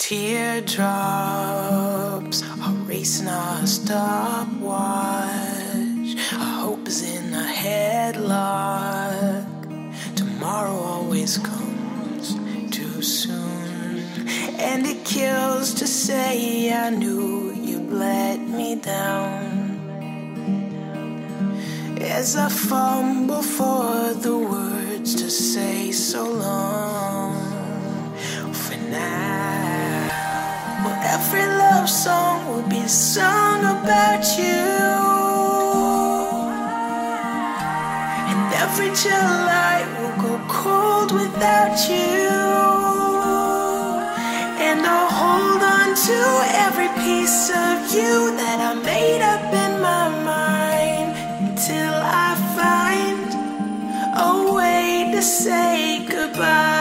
Teardrops are racing our stopwatch. Our hope is in a headlock. Tomorrow always comes too soon, and it kills to say I knew you'd let me down. As I fumble for the words to say so long for now. Well, every love song will be sung about you, and every July will go cold without you. And I'll hold on to every piece of you that I made up in my mind until I find a way to say goodbye.